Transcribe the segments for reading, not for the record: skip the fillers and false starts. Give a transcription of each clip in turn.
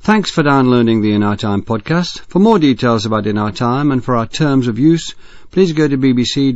Thanks for downloading the In Our Time podcast. For more details about In Our Time and for our terms of use, please go to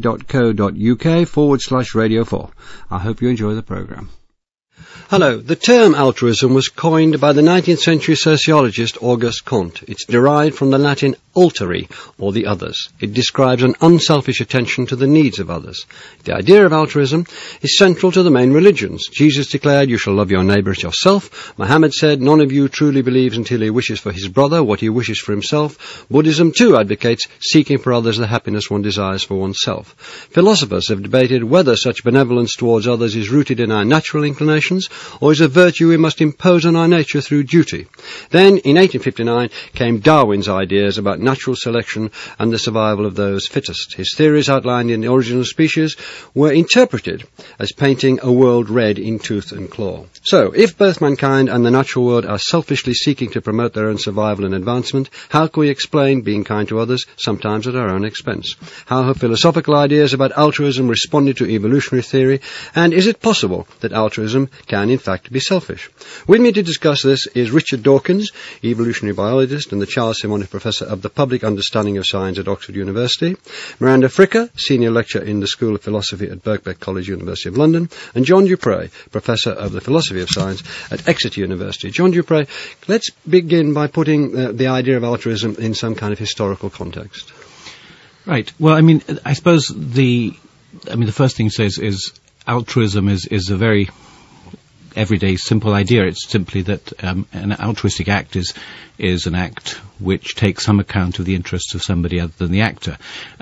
bbc.co.uk/Radio 4. I hope you enjoy the programme. Hello. The term altruism was coined by the 19th century sociologist Auguste Comte. It's derived from the Latin alteri, or the others. It describes an unselfish attention to the needs of others. The idea of altruism is central to the main religions. Jesus declared, "You shall love your neighbour as yourself." Muhammad said, "None of you truly believes until he wishes for his brother what he wishes for himself." Buddhism too advocates seeking for others the happiness one desires for oneself. Philosophers have debated whether such benevolence towards others is rooted in our natural inclinations or is a virtue we must impose on our nature through duty. Then, in 1859, came Darwin's ideas about natural selection and the survival of those fittest. His theories outlined in The Origin of Species were interpreted as painting a world red in tooth and claw. So, if both mankind and the natural world are selfishly seeking to promote their own survival and advancement, how can we explain being kind to others, sometimes at our own expense? How have philosophical ideas about altruism responded to evolutionary theory? And is it possible that altruism can in fact be selfish? With me to discuss this is Richard Dawkins, evolutionary biologist and the Charles Simonyi Professor of the Public Understanding of Science at Oxford University, Miranda Fricker, senior lecturer in the School of Philosophy at Birkbeck College, University of London, and John Dupre, Professor of the Philosophy of Science at Exeter University. John Dupre, let's begin by putting the idea of altruism in some kind of historical context. Right. Well, I suppose the first thing to say is altruism is a very everyday simple idea. It's simply that an altruistic act is an act which takes some account of the interests of somebody other than the actor.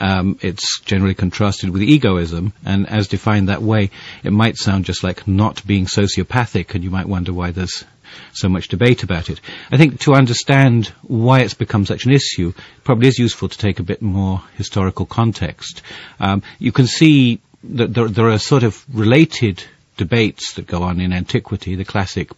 It's generally contrasted with egoism, and as defined that way, it might sound just like not being sociopathic, and you might wonder why there's so much debate about it. I think to understand why it's become such an issue, it probably is useful to take a bit more historical context. You can see that there are sort of related debates that go on in antiquity. The classic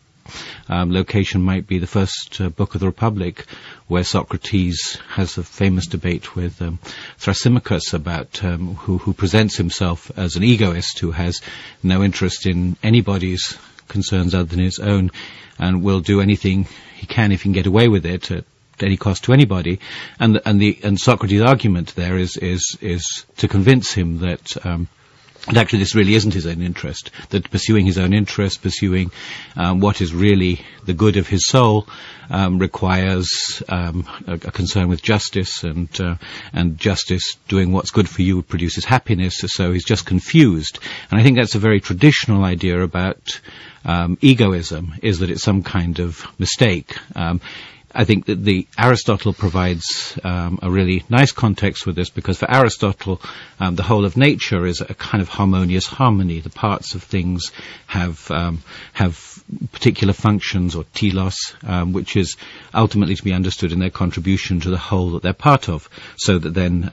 location might be the first book of the Republic, where Socrates has a famous debate with Thrasymachus about who presents himself as an egoist who has no interest in anybody's concerns other than his own, and will do anything he can if he can get away with it at any cost to anybody. And Socrates' argument there is to convince him that and actually this really isn't his own interest, that pursuing his own interest, pursuing what is really the good of his soul, requires a concern with justice, and justice, doing what's good for you, produces happiness. So he's just confused. And I think that's a very traditional idea about egoism, is that it's some kind of mistake. I think that Aristotle provides a really nice context for this, because for Aristotle, the whole of nature is a kind of harmonious harmony. The parts of things have particular functions, or telos, which is ultimately to be understood in their contribution to the whole that they're part of. So that then,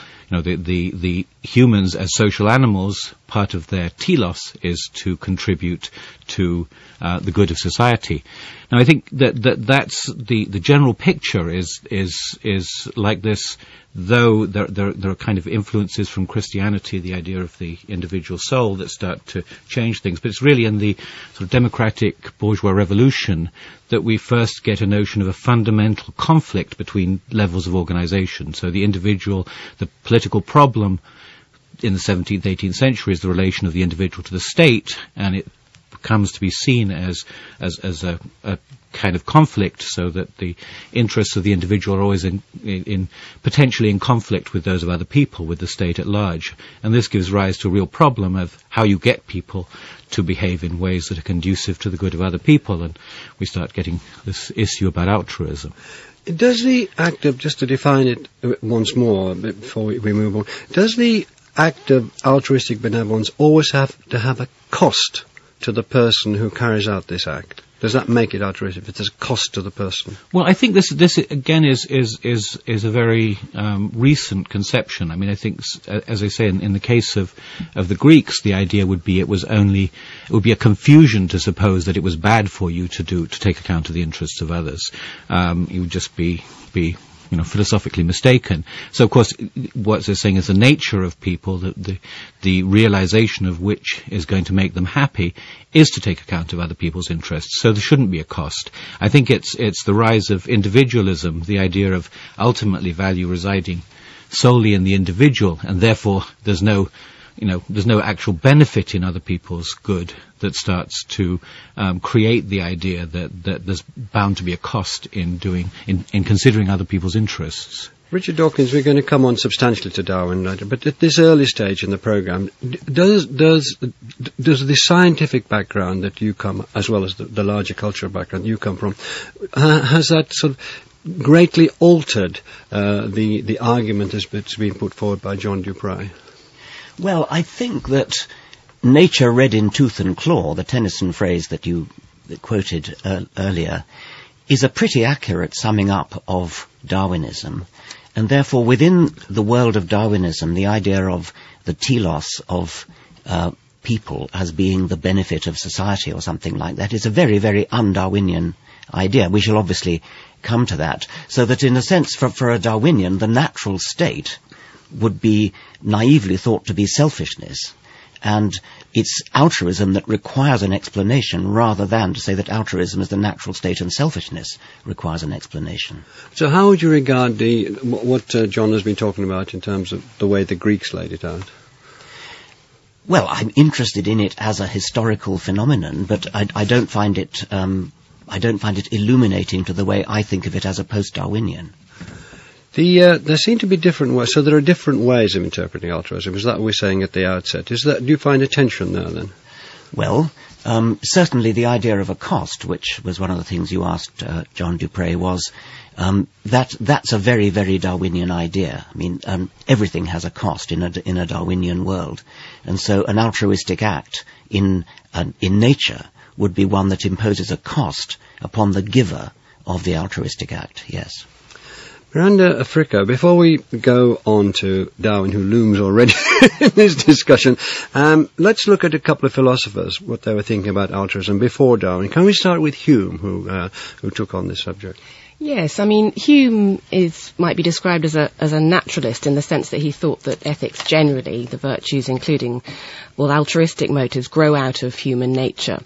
the humans as social animals, part of their telos is to contribute to the good of society. Now, I think that's the general picture is like this, though there are kind of influences from Christianity, the idea of the individual soul, that start to change things. But it's really in the sort of democratic bourgeois revolution that we first get a notion of a fundamental conflict between levels of organization. So the individual, the political problem in the 17th, 18th century is the relation of the individual to the state, and it comes to be seen as a kind of conflict, so that the interests of the individual are always potentially in conflict with those of other people, with the state at large. And this gives rise to a real problem of how you get people to behave in ways that are conducive to the good of other people, and we start getting this issue about altruism. Does the act of, just to define it once more before we move on, does the act of altruistic benevolence always have to have a cost to the person who carries out this act? Does that make it altruistic if there's a cost to the person? Well, I think this again is a very recent conception. I mean, I think, as I say, in the case of the Greeks, the idea would be it would be a confusion to suppose that it was bad for you to take account of the interests of others. You would just be philosophically mistaken. So, of course, what they're saying is the nature of people, the realization of which is going to make them happy, is to take account of other people's interests. So there shouldn't be a cost. I think it's the rise of individualism, the idea of ultimately value residing solely in the individual, and therefore there's no actual benefit in other people's good, that starts to create the idea that there's bound to be a cost in considering other people's interests. Richard Dawkins, we're going to come on substantially to Darwin later, but at this early stage in the programme, does the scientific background that you come, as well as the larger cultural background you come from, has that sort of greatly altered the argument that's been put forward by John Dupre? Well, I think that nature read in tooth and claw, the Tennyson phrase that you quoted earlier, is a pretty accurate summing up of Darwinism. And therefore, within the world of Darwinism, the idea of the telos of people as being the benefit of society or something like that is a very, very un-Darwinian idea. We shall obviously come to that. So that in a sense, for a Darwinian, the natural state would be naively thought to be selfishness. And it's altruism that requires an explanation, rather than to say that altruism is the natural state and selfishness requires an explanation. So how would you regard what John has been talking about in terms of the way the Greeks laid it out? Well, I'm interested in it as a historical phenomenon, but I don't find it illuminating to the way I think of it as a post-Darwinian. There seem to be different ways. So there are different ways of interpreting altruism. Is that what we're saying at the outset? Do you find a tension there, then? Well, certainly the idea of a cost, which was one of the things you asked John Dupre, was that's a very, very Darwinian idea. I mean, everything has a cost in a Darwinian world. And so an altruistic act in nature would be one that imposes a cost upon the giver of the altruistic act, yes. Miranda Africa, before we go on to Darwin, who looms already in this discussion, let's look at a couple of philosophers, what they were thinking about altruism before Darwin. Can we start with Hume, who took on this subject? Yes, I mean, Hume might be described as a naturalist in the sense that he thought that ethics generally, the virtues including, altruistic motives, grow out of human nature.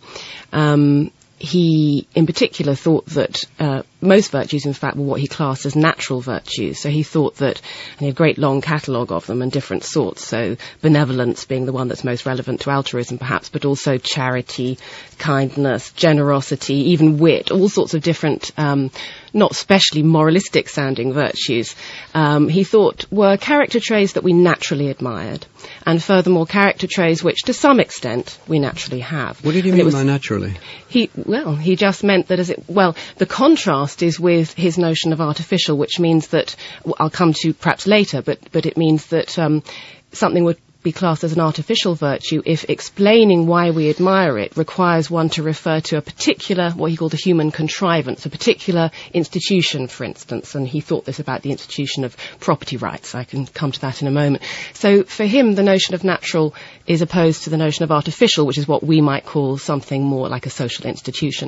He, in particular, thought that most virtues, in fact, were what he classed as natural virtues. So he thought that, and he had a great long catalogue of them and different sorts, so benevolence being the one that's most relevant to altruism, perhaps, but also charity, kindness, generosity, even wit, all sorts of different, not specially moralistic-sounding virtues, he thought were character traits that we naturally admired, and furthermore, character traits which, to some extent, we naturally have. What did he mean by naturally? He just meant that the contrast is with his notion of artificial, which means that, I'll come to perhaps later, but it means that something would be classed as an artificial virtue if explaining why we admire it requires one to refer to a particular, what he called a human contrivance, a particular institution, for instance, and he thought this about the institution of property rights. I can come to that in a moment. So for him, the notion of natural is opposed to the notion of artificial, which is what we might call something more like a social institution.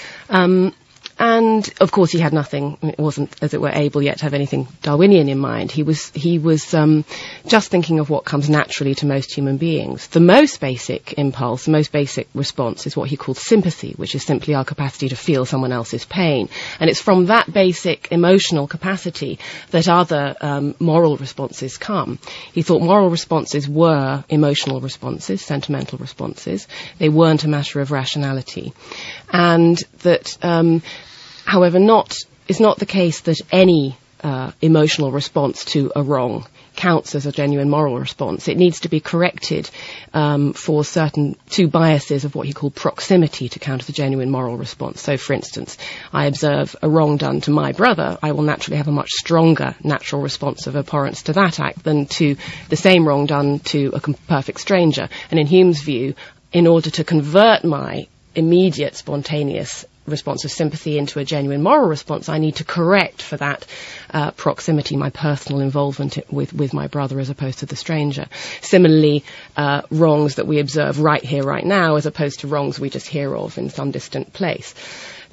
And of course he had nothing, it wasn't, as it were, able yet to have anything Darwinian in mind. He was just thinking of what comes naturally to most human beings. The most basic impulse, the most basic response is what he called sympathy, which is simply our capacity to feel someone else's pain. And it's from that basic emotional capacity that other moral responses come. He thought moral responses were emotional responses, sentimental responses. They weren't a matter of rationality. And that however, it's not the case that any emotional response to a wrong counts as a genuine moral response. It needs to be corrected for certain two biases of what he called proximity to count as a genuine moral response. So, for instance, I observe a wrong done to my brother, I will naturally have a much stronger natural response of abhorrence to that act than to the same wrong done to a perfect stranger. And in Hume's view, in order to convert my immediate spontaneous response of sympathy into a genuine moral response, I need to correct for that proximity, my personal involvement with my brother as opposed to the stranger. Similarly, wrongs that we observe right here, right now, as opposed to wrongs we just hear of in some distant place.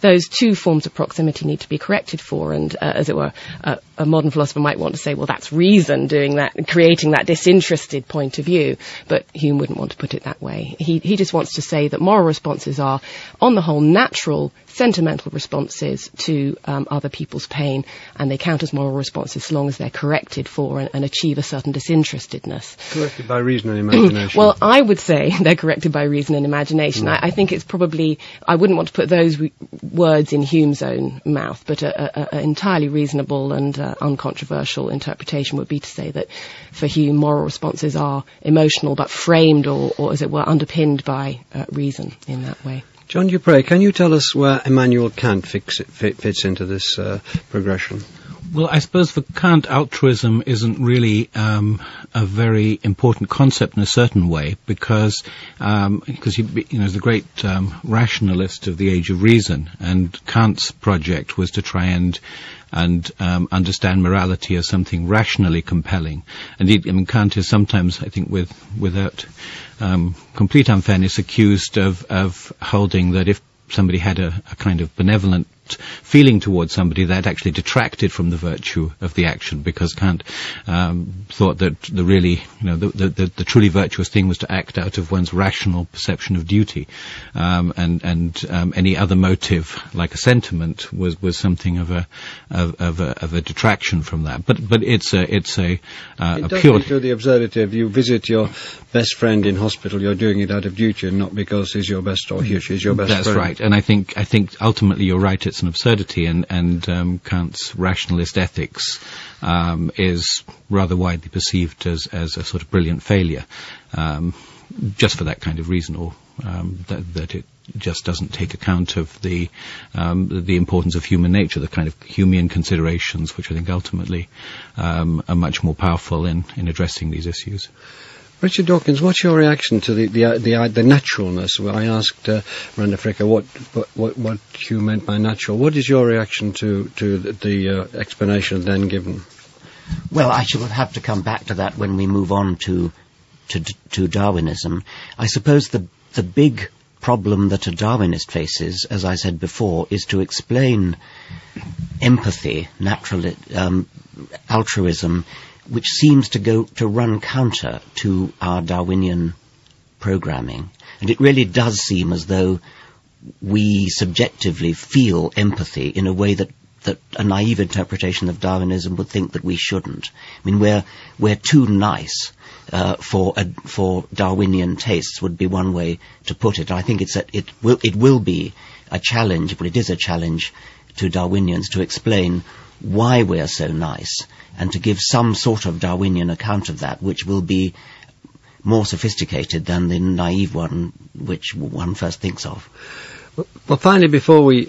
those two forms of proximity need to be corrected for, and as it were, a modern philosopher might want to say, well, that's reason doing that, creating that disinterested point of view, but Hume wouldn't want to put it that way. He just wants to say that moral responses are, on the whole, natural, sentimental responses to other people's pain, and they count as moral responses so long as they're corrected for and achieve a certain disinterestedness. Corrected by reason and imagination. Well, I would say they're corrected by reason and imagination. I think it's probably, I wouldn't want to put those words in Hume's own mouth, but an entirely reasonable and uncontroversial interpretation would be to say that for Hume, moral responses are emotional but framed or as it were, underpinned by reason in that way. John Dupre, can you tell us where Immanuel Kant fits into this progression? Well, I suppose for Kant, altruism isn't really a very important concept in a certain way, because he, is the great rationalist of the age of reason, and Kant's project was to try and understand morality as something rationally compelling. Indeed, Kant is sometimes, I think, without complete unfairness, accused of holding that if somebody had a kind of benevolent feeling towards somebody, that actually detracted from the virtue of the action, because Kant thought that the truly virtuous thing was to act out of one's rational perception of duty, and any other motive, like a sentiment, was something of a detraction from that. But it's a pure. To the absurdity of you visit your best friend in hospital, you're doing it out of duty and not because he's your best or she's your best friend. That's right, and I think ultimately you're right. It's an absurdity, and Kant's rationalist ethics is rather widely perceived as a sort of brilliant failure, just for that kind of reason, or that it just doesn't take account of the importance of human nature, the kind of Humean considerations, which I think ultimately are much more powerful in addressing these issues. Richard Dawkins, what's your reaction to the naturalness? Well, I asked Miranda Fricker what Hume meant by natural. What is your reaction to the explanation then given? Well, I shall have to come back to that when we move on to Darwinism. I suppose the big problem that a Darwinist faces, as I said before, is to explain empathy, altruism, which seems to run counter to our Darwinian programming. And it really does seem as though we subjectively feel empathy in a way that a naive interpretation of Darwinism would think that we shouldn't. I mean, we're too nice for Darwinian tastes would be one way to put it. I think it will be a challenge, but it is a challenge to Darwinians to explain why we're so nice, and to give some sort of Darwinian account of that, which will be more sophisticated than the naive one which one first thinks of. Well, finally, before we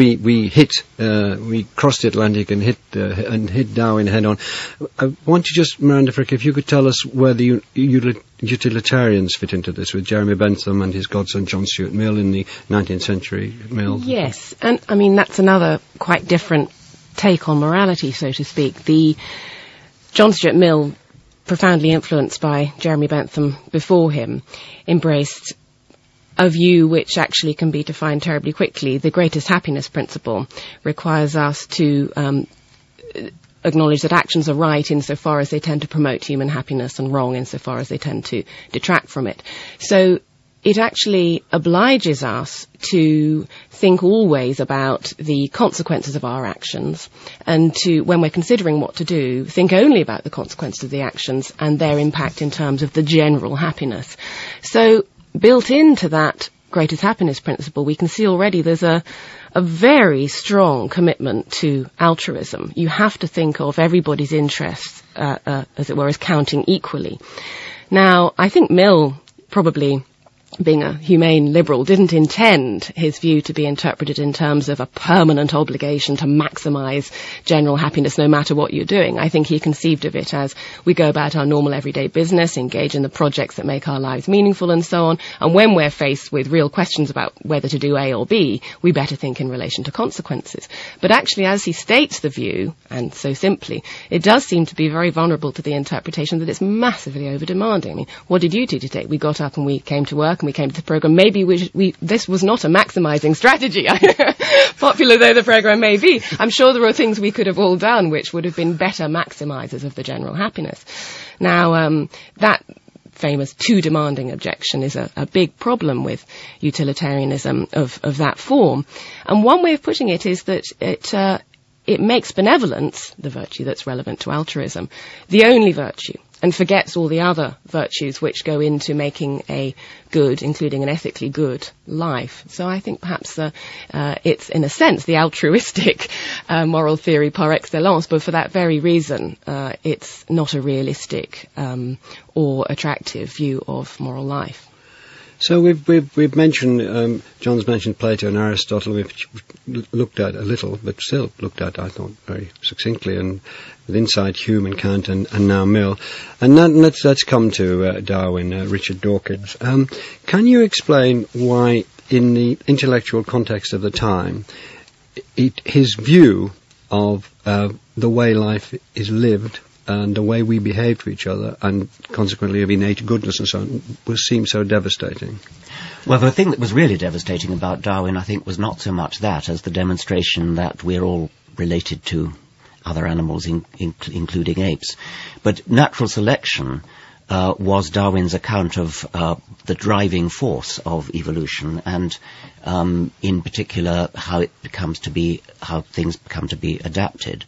crossed the Atlantic and hit Darwin head on, I want you just, Miranda Fricker, if you could tell us where the utilitarians fit into this, with Jeremy Bentham and his godson John Stuart Mill in the 19th century Mill. Yes, and I mean that's another quite different take on morality, so to speak. The John Stuart Mill, profoundly influenced by Jeremy Bentham before him, embraced a view which actually can be defined terribly quickly. The greatest happiness principle requires us to acknowledge that actions are right insofar as they tend to promote human happiness, and wrong insofar as they tend to detract from it. So it actually obliges us to think always about the consequences of our actions, and to, when we're considering what to do, think only about the consequences of the actions and their impact in terms of the general happiness. So built into that greatest happiness principle, we can see already there's a very strong commitment to altruism. You have to think of everybody's interests, as it were, as counting equally. Now, I think Mill, probably being a humane liberal, didn't intend his view to be interpreted in terms of a permanent obligation to maximise general happiness no matter what you're doing. I think he conceived of it as we go about our normal everyday business, engage in the projects that make our lives meaningful and so on, and when we're faced with real questions about whether to do A or B, we better think in relation to consequences. But actually, as he states the view, and so simply, it does seem to be very vulnerable to the interpretation that it's massively over-demanding. I mean, what did you do today? We got up and we came to work, work and we came to the program, maybe this was not a maximizing strategy. Popular though the program may be, I'm sure there are things we could have all done which would have been better maximizers of the general happiness. Now, that famous too demanding objection is a big problem with utilitarianism of that form. And one way of putting it is that it makes benevolence, the virtue that's relevant to altruism, the only virtue, and forgets all the other virtues which go into making a good, including an ethically good, life. So I think perhaps it's, in a sense, the altruistic moral theory par excellence, but for that very reason, it's not a realistic or attractive view of moral life. So we've mentioned, John's mentioned Plato and Aristotle, which looked at a little, but still looked at, I thought, very succinctly, and with insight Hume and Kant and now Mill. And let's come to Darwin, Richard Dawkins. Can you explain why, in the intellectual context of the time, his view of the way life is lived and the way we behave to each other, and consequently of innate goodness and so on, seemed so devastating? Well, the thing that was really devastating about Darwin, I think, was not so much that as the demonstration that we're all related to other animals, including apes. But natural selection was Darwin's account of the driving force of evolution, and in particular how things become to be adapted.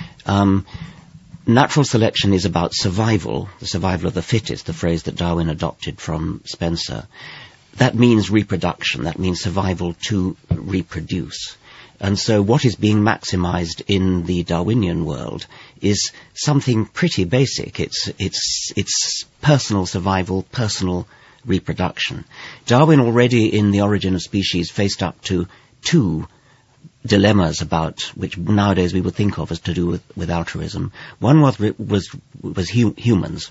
Natural selection is about survival, the survival of the fittest, the phrase that Darwin adopted from Spencer. That means reproduction, that means survival to reproduce. And so what is being maximized in the Darwinian world is something pretty basic. It's personal survival, personal reproduction. Darwin already in The Origin of Species faced up to two dilemmas about which nowadays we would think of as to do with altruism. One was humans,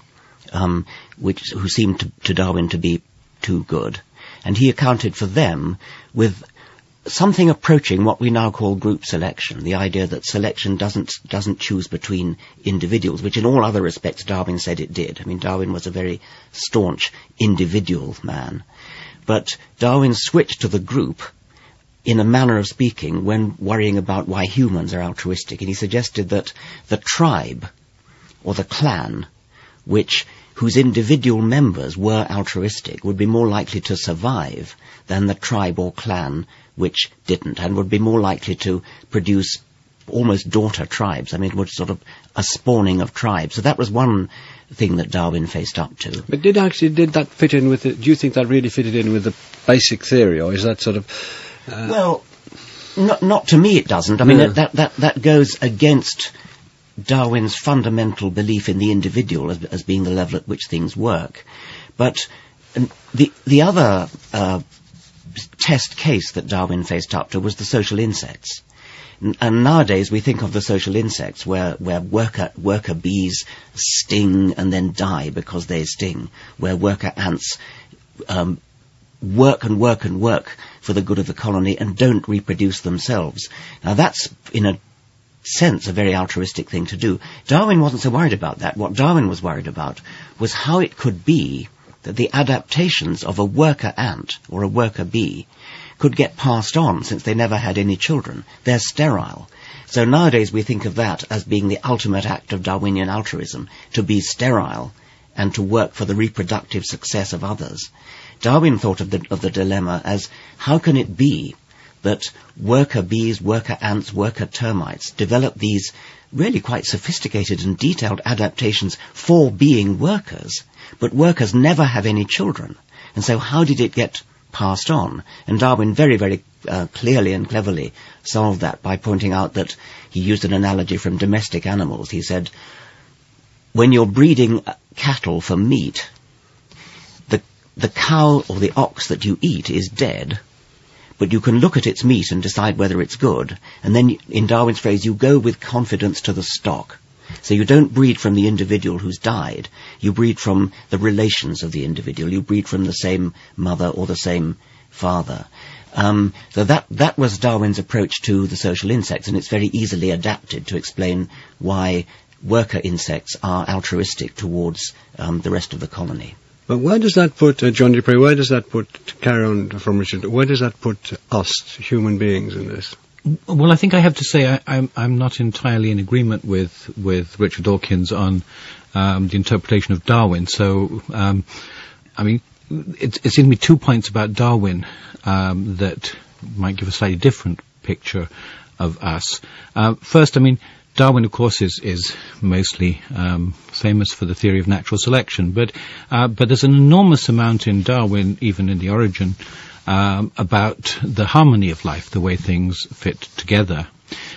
who seemed to Darwin to be too good, and he accounted for them with something approaching what we now call group selection, the idea that selection doesn't choose between individuals, which in all other respects Darwin said it did. I mean, Darwin was a very staunch individual man, but Darwin switched to the group in a manner of speaking when worrying about why humans are altruistic, and he suggested that the tribe or the clan whose individual members were altruistic would be more likely to survive than the tribe or clan which didn't, and would be more likely to produce almost daughter tribes. I mean, it was sort of a spawning of tribes. So that was one thing that Darwin faced up to. But did that fit in with it? Do you think that really fitted in with the basic theory, or is that sort of... Well, not to me it doesn't. I mean, that goes against Darwin's fundamental belief in the individual as being the level at which things work. But the other test case that Darwin faced up to was the social insects. And nowadays we think of the social insects where worker bees sting and then die because they sting, where worker ants work and work and work for the good of the colony and don't reproduce themselves. Now that's, in a sense, a very altruistic thing to do. Darwin wasn't so worried about that. What Darwin was worried about was how it could be that the adaptations of a worker ant or a worker bee could get passed on, since they never had any children. They're sterile. So nowadays we think of that as being the ultimate act of Darwinian altruism, to be sterile and to work for the reproductive success of others. Darwin thought of the dilemma as, how can it be that worker bees, worker ants, worker termites develop these really quite sophisticated and detailed adaptations for being workers, but workers never have any children? And so how did it get passed on? And Darwin very, very clearly and cleverly solved that by pointing out that he used an analogy from domestic animals. He said, when you're breeding cattle for meat, the cow or the ox that you eat is dead, but you can look at its meat and decide whether it's good. And then, in Darwin's phrase, you go with confidence to the stock. So you don't breed from the individual who's died. You breed from the relations of the individual. You breed from the same mother or the same father. So that was Darwin's approach to the social insects, and it's very easily adapted to explain why worker insects are altruistic towards the rest of the colony. But where does that put, John Dupree, where does that put, to carry on from Richard, where does that put us, human beings, in this? Well, I think I have to say I'm not entirely in agreement with Richard Dawkins on the interpretation of Darwin. So, I mean, it seems to me 2 points about Darwin that might give a slightly different picture of us. First, I mean, Darwin, of course, is mostly famous for the theory of natural selection, but there's an enormous amount in Darwin, even in the origin, about the harmony of life, the way things fit together,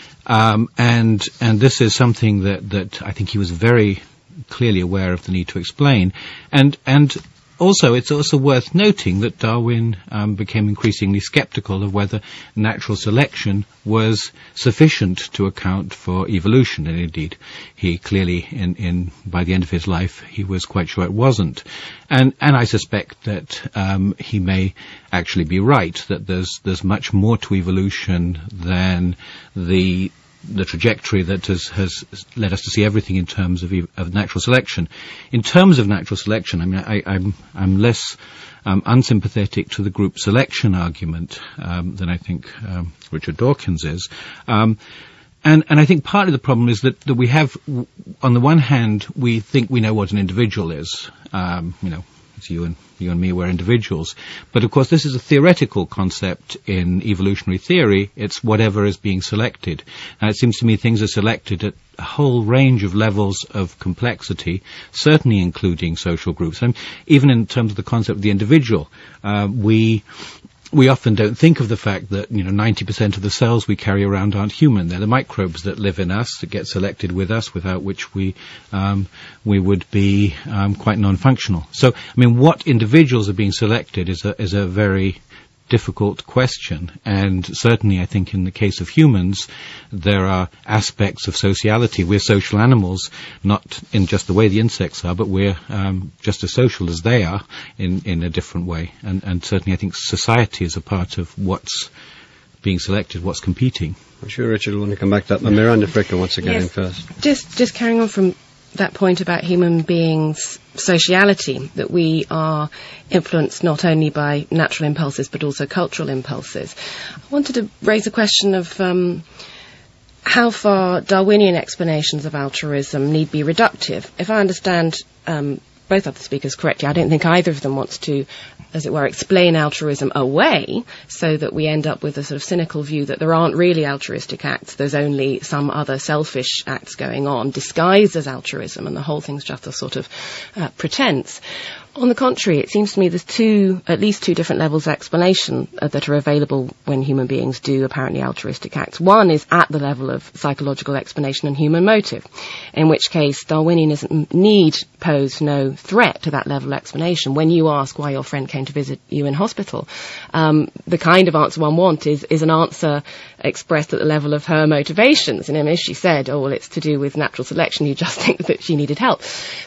and this is something that I think he was very clearly aware of the need to explain, and also, it's also worth noting that Darwin became increasingly skeptical of whether natural selection was sufficient to account for evolution, and indeed, he clearly, by the end of his life, he was quite sure it wasn't. And I suspect that he may actually be right, that there's much more to evolution than the trajectory that has led us to see everything in terms of natural selection. In terms of natural selection, I mean, I'm less unsympathetic to the group selection argument than I think Richard Dawkins is. And I think part of the problem is that we have, on the one hand, we think we know what an individual is. It's you and me, we're individuals. But of course, this is a theoretical concept in evolutionary theory. It's whatever is being selected. And it seems to me things are selected at a whole range of levels of complexity, certainly including social groups. And even in terms of the concept of the individual, we often don't think of the fact that 90% of the cells we carry around aren't human. They're the microbes that live in us, that get selected with us, without which we would be quite non-functional. So, I mean, what individuals are being selected is a very difficult question, and certainly I think in the case of humans there are aspects of sociality. We're social animals, not in just the way the insects are, but we're just as social as they are in a different way, and certainly I think society is a part of what's being selected, what's competing. I'm sure Richard will want to come back to that, but Miranda Fricker wants to get in first. Just carrying on from that point about human beings' sociality, that we are influenced not only by natural impulses but also cultural impulses. I wanted to raise a question of how far Darwinian explanations of altruism need be reductive. If I understand both of the speakers correctly, I don't think either of them wants to, as it were, explain altruism away so that we end up with a sort of cynical view that there aren't really altruistic acts, there's only some other selfish acts going on disguised as altruism, and the whole thing's just a sort of pretense. On the contrary, it seems to me there's at least two different levels of explanation that are available when human beings do apparently altruistic acts. One is at the level of psychological explanation and human motive, in which case Darwinianism need pose no threat to that level of explanation. When you ask why your friend came to visit you in hospital, the kind of answer one wants is an answer expressed at the level of her motivations. And if she said, oh, well, it's to do with natural selection, you just think that she needed help.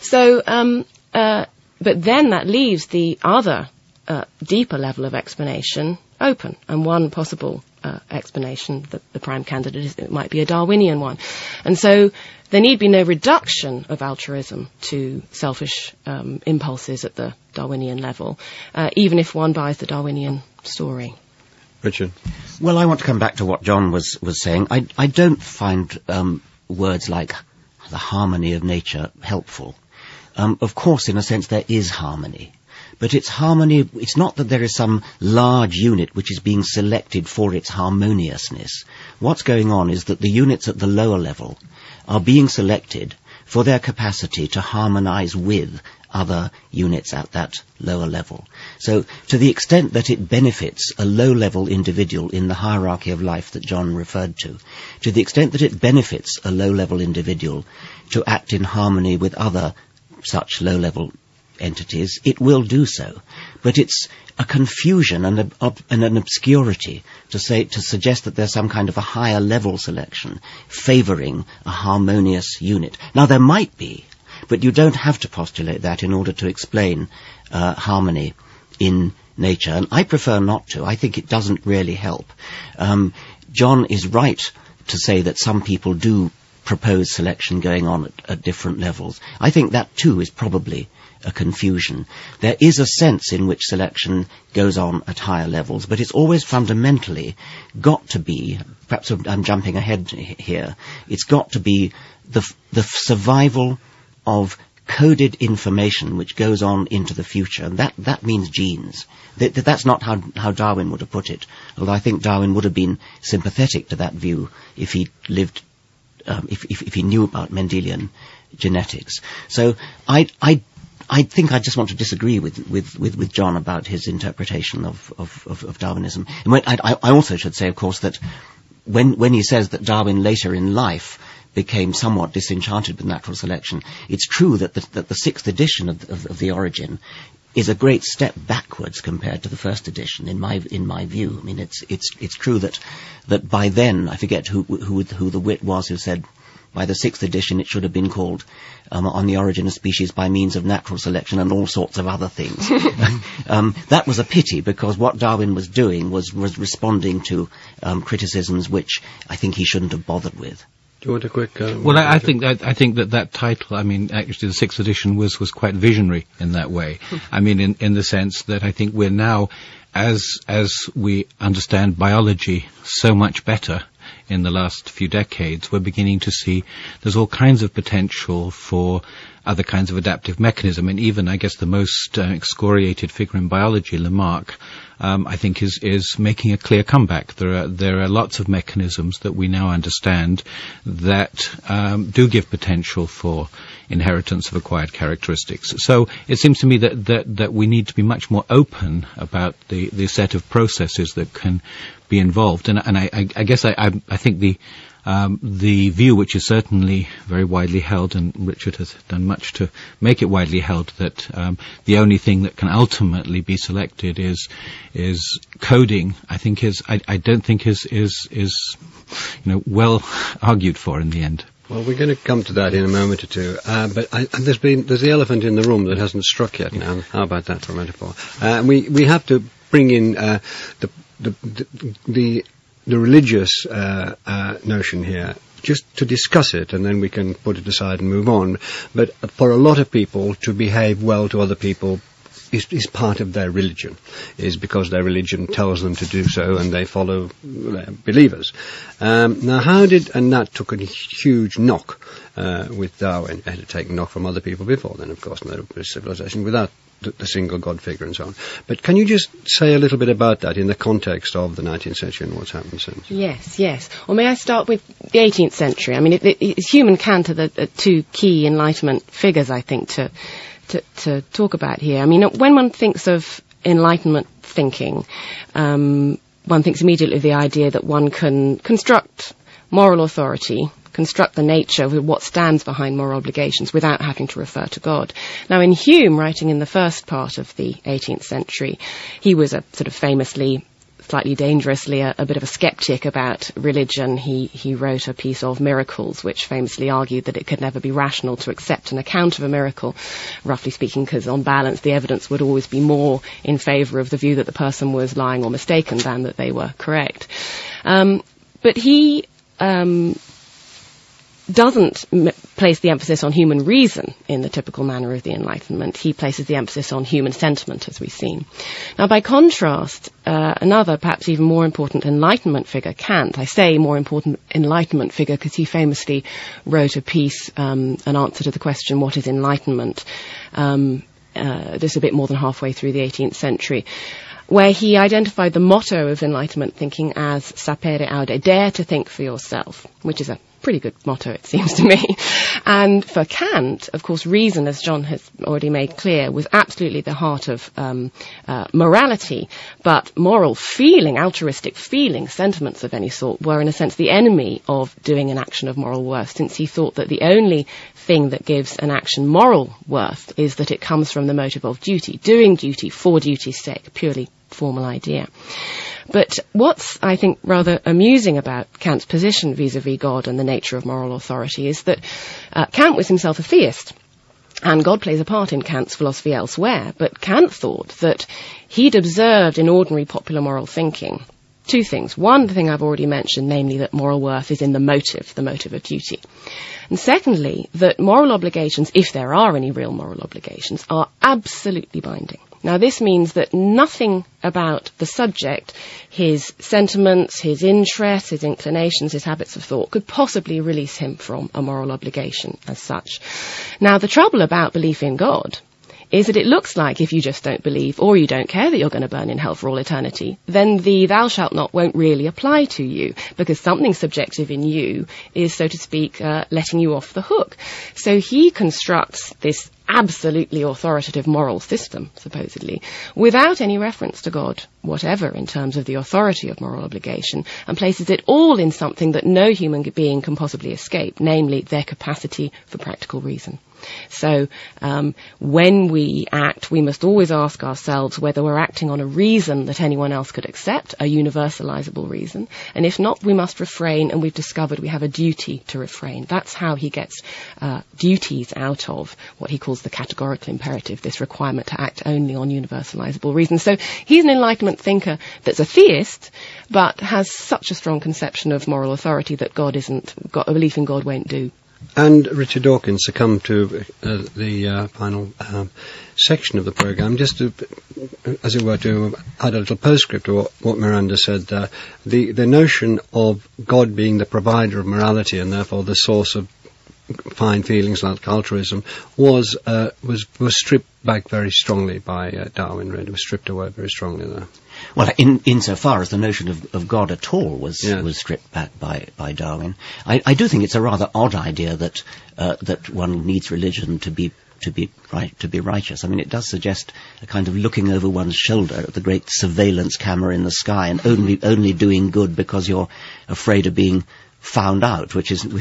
So, but then that leaves the other deeper level of explanation open. And one possible explanation, that the prime candidate is, it might be a Darwinian one. And so there need be no reduction of altruism to selfish impulses at the Darwinian level, even if one buys the Darwinian story. Richard? Well, I want to come back to what John was saying. I don't find words like the harmony of nature helpful. Of course, in a sense, there is harmony. But it's harmony, it's not that there is some large unit which is being selected for its harmoniousness. What's going on is that the units at the lower level are being selected for their capacity to harmonize with other units at that lower level. So, to the extent that it benefits a low-level individual in the hierarchy of life that John referred to the extent that it benefits a low-level individual to act in harmony with other such low-level entities, it will do so. But it's a confusion and an obscurity to suggest that there's some kind of a higher level selection favouring a harmonious unit. Now, there might be, but you don't have to postulate that in order to explain harmony in nature. And I prefer not to. I think it doesn't really help. John is right to say that some people do proposed selection going on at different levels. I think that too is probably a confusion. There is a sense in which selection goes on at higher levels, but it's always fundamentally got to be, perhaps I'm jumping ahead here, it's got to be the survival of coded information which goes on into the future, and that means genes. That's not how Darwin would have put it, although I think Darwin would have been sympathetic to that view if he lived, if he knew about Mendelian genetics. So I think I just want to disagree with John about his interpretation of Darwinism. And I also should say, of course, that when he says that Darwin later in life became somewhat disenchanted with natural selection, it's true that the sixth edition of the Origin is a great step backwards compared to the first edition, in my view. I mean, it's true that by then, I forget who the wit was who said, by the sixth edition it should have been called On the Origin of Species by Means of Natural Selection and all sorts of other things. That was a pity, because what Darwin was doing was responding to criticisms which I think he shouldn't have bothered with. Do you want a quick... Well, I think that title, I mean, actually the sixth edition was quite visionary in that way. I mean, in the sense that I think we're now, as we understand biology so much better in the last few decades, we're beginning to see there's all kinds of potential for other kinds of adaptive mechanism, and even, I guess, the most excoriated figure in biology, Lamarck, I think is making a clear comeback. There are lots of mechanisms that we now understand that do give potential for inheritance of acquired characteristics. So it seems to me that we need to be much more open about the set of processes that can be involved. And I guess I think the view, which is certainly very widely held, and Richard has done much to make it widely held, that the only thing that can ultimately be selected is coding, I think I don't think is well argued for in the end. Well, we're going to come to that in a moment or two, but there's the elephant in the room that hasn't struck yet. Now, how about that for a metaphor? We have to bring in the religious notion here, just to discuss it, and then we can put it aside and move on. But for a lot of people, to behave well to other people is part of their religion, is because their religion tells them to do so, and they follow believers. Now, and that took a huge knock with Darwin. It had to take a knock from other people before then, of course, no civilization without the single God figure and so on. But can you just say a little bit about that in the context of the 19th century and what's happened since? Yes. Well, may I start with the 18th century? I mean, it's Hume and Kant are the two key Enlightenment figures, I think, to talk about here. I mean, when one thinks of Enlightenment thinking, one thinks immediately of the idea that one can construct moral authority, construct the nature of what stands behind moral obligations without having to refer to God. Now, in Hume, writing in the first part of the 18th century, he was a sort of famously, slightly dangerously, a bit of a skeptic about religion. He wrote a piece of Miracles, which famously argued that it could never be rational to accept an account of a miracle, roughly speaking, because on balance the evidence would always be more in favour of the view that the person was lying or mistaken than that they were correct. But he doesn't place the emphasis on human reason in the typical manner of the Enlightenment. He places the emphasis on human sentiment, as we've seen. Now, by contrast, another, perhaps even more important Enlightenment figure, Kant. I say more important Enlightenment figure because he famously wrote a piece, an answer to the question, what is Enlightenment? Just a bit more than halfway through the 18th century, where he identified the motto of Enlightenment thinking as sapere aude, dare to think for yourself, which is a pretty good motto, it seems to me. And for Kant, of course, reason, as John has already made clear, was absolutely the heart of morality. But moral feeling, altruistic feeling, sentiments of any sort, were in a sense the enemy of doing an action of moral worth, since he thought that the only thing that gives an action moral worth is that it comes from the motive of duty, doing duty for duty's sake, a purely formal idea. But what's, I think, rather amusing about Kant's position vis-à-vis God and the nature of moral authority is that Kant was himself a theist, and God plays a part in Kant's philosophy elsewhere. But Kant thought that he'd observed in ordinary popular moral thinking two things. One, the thing I've already mentioned, namely that moral worth is in the motive of duty. And secondly, that moral obligations, if there are any real moral obligations, are absolutely binding. Now, this means that nothing about the subject, his sentiments, his interests, his inclinations, his habits of thought, could possibly release him from a moral obligation as such. Now, the trouble about belief in God is that it looks like if you just don't believe or you don't care that you're going to burn in hell for all eternity, then the thou shalt not won't really apply to you, because something subjective in you is, so to speak, letting you off the hook. So he constructs this absolutely authoritative moral system, supposedly, without any reference to God whatever in terms of the authority of moral obligation, and places it all in something that no human being can possibly escape, namely their capacity for practical reason. So when we act, we must always ask ourselves whether we're acting on a reason that anyone else could accept, a universalizable reason, and if not, we must refrain, and we've discovered we have a duty to refrain. That's how he gets duties out of what he calls the categorical imperative, this requirement to act only on universalizable reasons. So he's an Enlightenment thinker that's a theist, but has such a strong conception of moral authority that a belief in God won't do. And Richard Dawkins, to come to the final section of the programme, just to, as it were, to add a little postscript to what Miranda said, the notion of God being the provider of morality and therefore the source of fine feelings like altruism was stripped back very strongly by Darwin. Really, was stripped away very strongly there. Well, insofar as the notion of God at all was stripped back by Darwin, I do think it's a rather odd idea that one needs religion to be righteous. I mean, it does suggest a kind of looking over one's shoulder at the great surveillance camera in the sky and only doing good because you're afraid of being found out, which is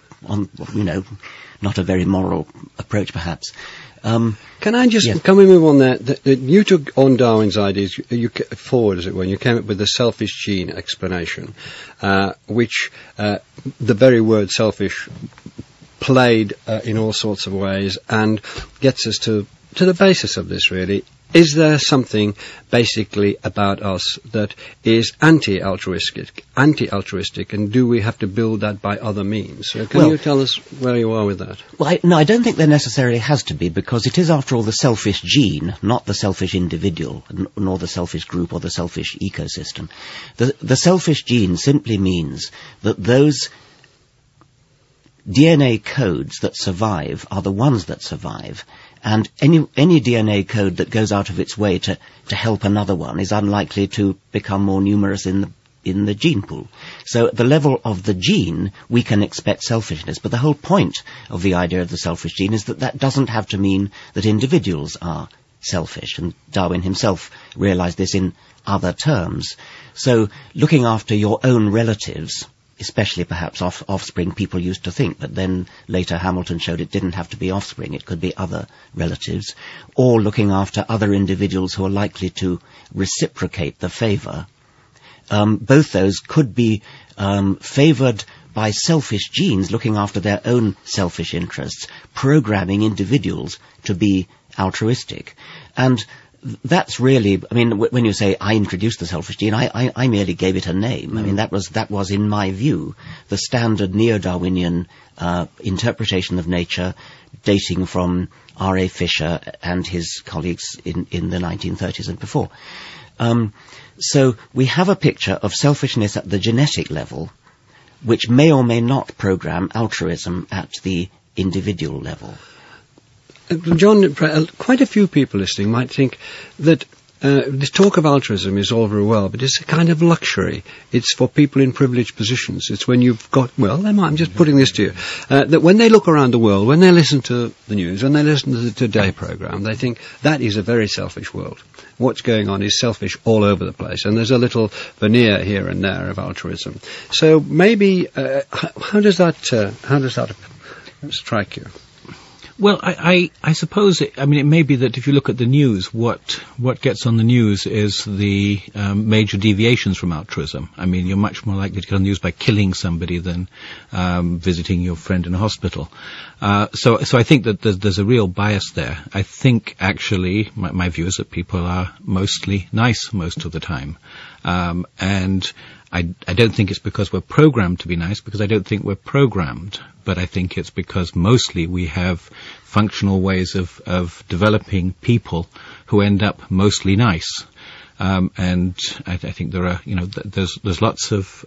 not a very moral approach, perhaps. Can I just, can we move on there? You took on Darwin's ideas, you forward, as it were, and you came up with the selfish gene explanation, which the very word selfish played in all sorts of ways and gets us to the basis of this, really. Is there something basically about us that is anti-altruistic, and do we have to build that by other means? So can you tell us where you are with that? Well, I don't think there necessarily has to be, because it is, after all, the selfish gene, not the selfish individual, nor the selfish group or the selfish ecosystem. The selfish gene simply means that those DNA codes that survive are the ones that survive, and any DNA code that goes out of its way to help another one is unlikely to become more numerous in the gene pool. So at the level of the gene, we can expect selfishness, but the whole point of the idea of the selfish gene is that doesn't have to mean that individuals are selfish, and Darwin himself realized this in other terms. So looking after your own relatives, especially perhaps offspring, people used to think, but then later Hamilton showed it didn't have to be offspring, it could be other relatives, or looking after other individuals who are likely to reciprocate the favour. Both those could be favoured by selfish genes looking after their own selfish interests, programming individuals to be altruistic. And that's really, I mean, when you say I introduced the selfish gene, I merely gave it a name. I mean, that was, in my view, the standard neo-Darwinian interpretation of nature, dating from R.A. Fisher and his colleagues in the 1930s and before. So we have a picture of selfishness at the genetic level, which may or may not program altruism at the individual level. John, quite a few people listening might think that this talk of altruism is all very well, but it's a kind of luxury. It's for people in privileged positions. It's when you've got, I'm just putting this to you, that when they look around the world, when they listen to the news, when they listen to the Today programme, they think that is a very selfish world. What's going on is selfish all over the place, and there's a little veneer here and there of altruism. So maybe, how does that strike you? Well, I suppose it may be that if you look at the news, what gets on the news is the major deviations from altruism. I mean, you're much more likely to get on the news by killing somebody than visiting your friend in a hospital. So I think that there's a real bias there. I think actually my view is that people are mostly nice most of the time, and I don't think it's because we're programmed to be nice, because I don't think we're programmed. But I think it's because mostly we have functional ways of developing people who end up mostly nice. And I think there are, there's lots of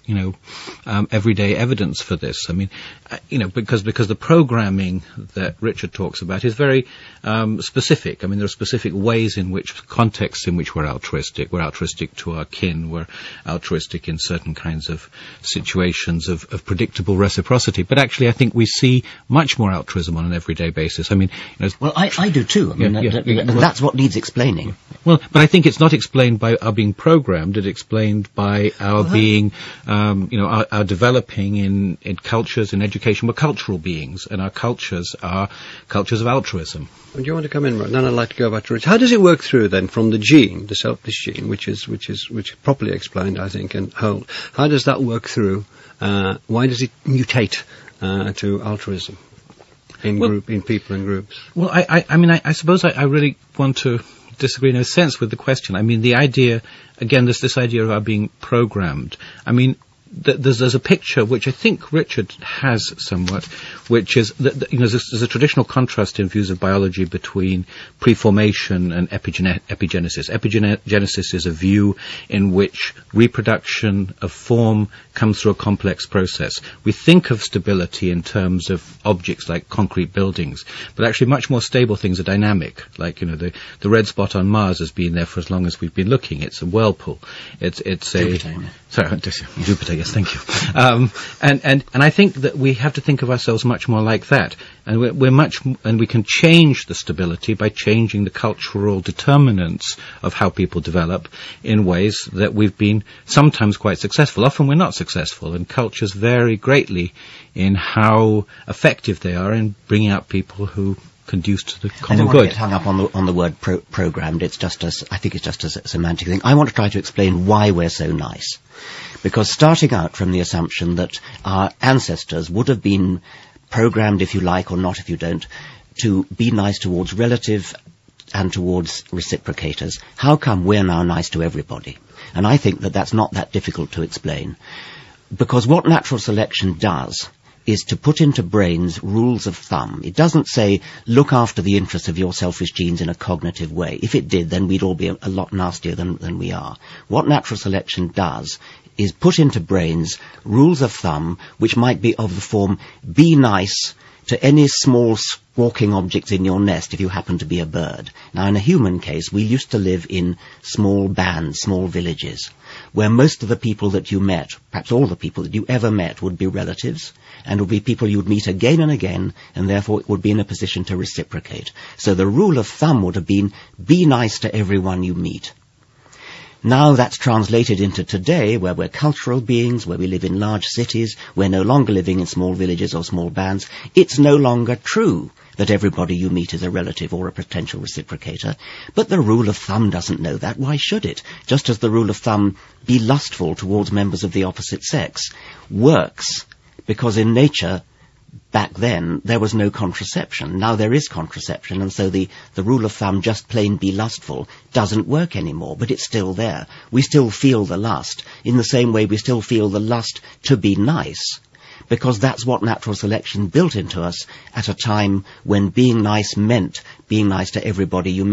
everyday evidence for this. I mean, because the programming that Richard talks about is very specific. I mean, there are specific ways in which, contexts in which we're altruistic. We're altruistic to our kin. We're altruistic in certain kinds of situations of predictable reciprocity. But actually, I think we see much more altruism on an everyday basis. I mean, well, I do too. I mean, that's what needs explaining. Well, but I think it's not explained by our being programmed. It's explained by our being, our developing in cultures, in education. We're cultural beings, and our cultures are cultures of altruism. Do you want to come in, Then I'd like to go back to Rich. How does it work through then from the gene, the selfish gene, which is properly explained, I think, and how does that work through? Why does it mutate to altruism in people and groups? Well, I suppose I really want to disagree in a sense with the question. I mean, the idea, again, there's this idea of our being programmed. I mean, there's a picture which I think Richard has somewhat, which is that there's a traditional contrast in views of biology between preformation and epigenesis. Epigenesis is a view in which reproduction of form comes through a complex process. We think of stability in terms of objects like concrete buildings, but actually much more stable things are dynamic. Like the red spot on Mars has been there for as long as we've been looking. It's a whirlpool. It's Jupiter. Yes, thank you. And I think that we have to think of ourselves much more like that, and we can change the stability by changing the cultural determinants of how people develop in ways that we've been sometimes quite successful. Often we're not successful, and cultures vary greatly in how effective they are in bringing out people who conduce to the common good. I don't want to get hung up on the word programmed. I think it's just a semantic thing. I want to try to explain why we're so nice. Because starting out from the assumption that our ancestors would have been programmed, if you like, or not if you don't, to be nice towards relative and towards reciprocators, how come we're now nice to everybody? And I think that that's not that difficult to explain. Because what natural selection does is to put into brains rules of thumb. It doesn't say, look after the interests of your selfish genes in a cognitive way. If it did, then we'd all be a lot nastier than we are. What natural selection does is put into brains rules of thumb which might be of the form, be nice to any small squawking objects in your nest if you happen to be a bird. Now, in a human case, we used to live in small bands, small villages, where most of the people that you met, perhaps all the people that you ever met, would be relatives, and would be people you'd meet again and again, and therefore would be in a position to reciprocate. So the rule of thumb would have been, be nice to everyone you meet. Now that's translated into today, where we're cultural beings, where we live in large cities, we're no longer living in small villages or small bands. It's no longer true that everybody you meet is a relative or a potential reciprocator. But the rule of thumb doesn't know that. Why should it? Just as the rule of thumb, be lustful towards members of the opposite sex, works because in nature, back then, there was no contraception. Now there is contraception, and so the rule of thumb, just plain be lustful, doesn't work anymore, but it's still there. We still feel the lust, in the same way we still feel the lust to be nice, because that's what natural selection built into us at a time when being nice meant being nice to everybody you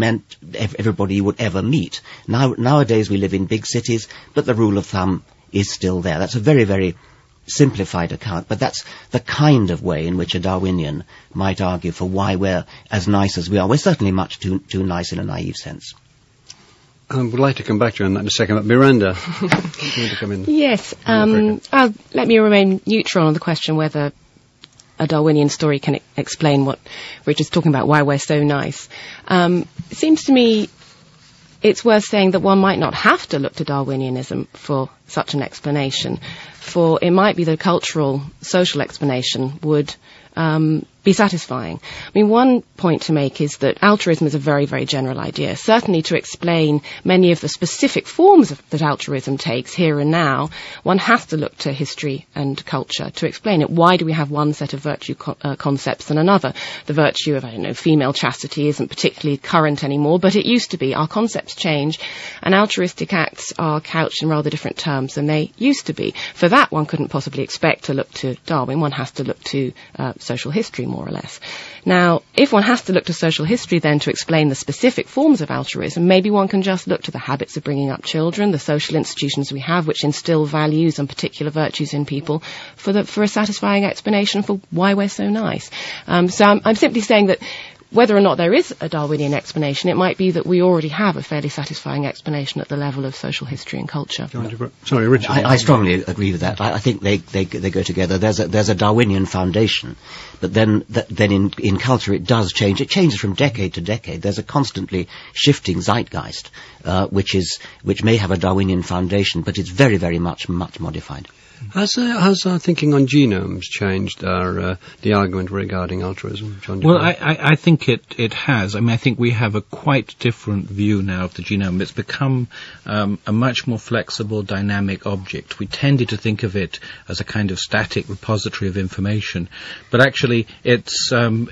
would ever meet. Nowadays we live in big cities, but the rule of thumb is still there. That's a very, very simplified account, but that's the kind of way in which a Darwinian might argue for why we're as nice as we are. We're certainly much too nice in a naive sense. I would like to come back to you on that in a second, but Miranda, do you want to come in? Yes, let me remain neutral on the question whether a Darwinian story can explain what Richard's talking about, why we're so nice. It seems to me it's worth saying that one might not have to look to Darwinianism for such an explanation, for it might be the cultural, social explanation would be satisfying. I mean, one point to make is that altruism is a very, very general idea. Certainly to explain many of the specific forms that altruism takes here and now, one has to look to history and culture to explain it. Why do we have one set of virtue concepts than another? The virtue of, female chastity isn't particularly current anymore, but it used to be. Our concepts change, and altruistic acts are couched in rather different terms than they used to be. For that, one couldn't possibly expect to look to Darwin. One has to look to social history, more or less. Now, if one has to look to social history then to explain the specific forms of altruism, maybe one can just look to the habits of bringing up children, the social institutions we have which instill values and particular virtues in people for a satisfying explanation for why we're so nice. So I'm simply saying that whether or not there is a Darwinian explanation, it might be that we already have a fairly satisfying explanation at the level of social history and culture. Sorry, Richard. I strongly agree with that. I think they go together. There's a Darwinian foundation, but then in culture it does change. It changes from decade to decade. There's a constantly shifting zeitgeist, which may have a Darwinian foundation, but it's very, very much modified. Has our thinking on genomes changed the argument regarding altruism, John? Well, I think it has. I mean, I think we have a quite different view now of the genome. It's become a much more flexible, dynamic object. We tended to think of it as a kind of static repository of information, but actually, it's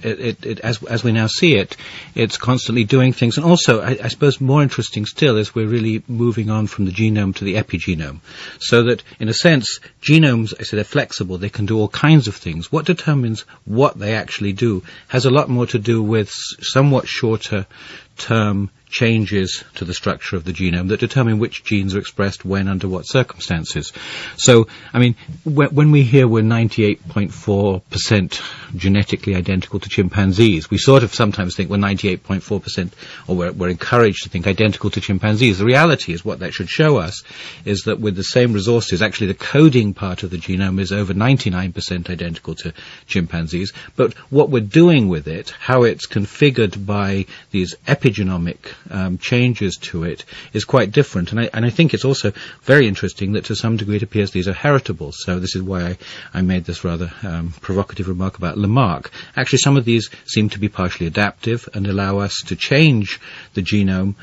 as we now see it, it's constantly doing things. And also, I suppose more interesting still is we're really moving on from the genome to the epigenome, so that in a sense, genomes, I say they're flexible, they can do all kinds of things. What determines what they actually do has a lot more to do with somewhat shorter term changes to the structure of the genome that determine which genes are expressed when, under what circumstances. So, I mean, when we hear we're 98.4% genetically identical to chimpanzees, we sort of sometimes think we're 98.4%, or we're encouraged to think identical to chimpanzees. The reality is what that should show us is that with the same resources, actually the coding part of the genome is over 99% identical to chimpanzees. But what we're doing with it, how it's configured by these epigenomic changes to it, is quite different. And I think it's also very interesting that to some degree it appears these are heritable. So this is why I made this rather provocative remark about Lamarck. Actually, some of these seem to be partially adaptive and allow us to change the genome,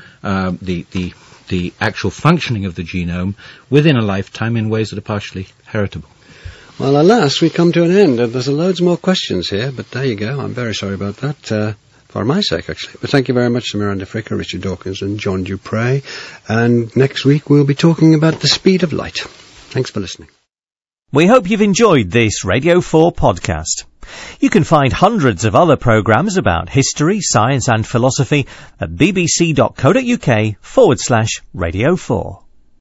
the actual functioning of the genome within a lifetime in ways that are partially heritable. Well, alas, we come to an end. There's loads more questions here, but there you go. I'm very sorry about that. For my sake, actually. But thank you very much to Miranda Fricker, Richard Dawkins and John Dupre. And next week we'll be talking about the speed of light. Thanks for listening. We hope you've enjoyed this Radio 4 podcast. You can find hundreds of other programmes about history, science and philosophy at bbc.co.uk/Radio 4.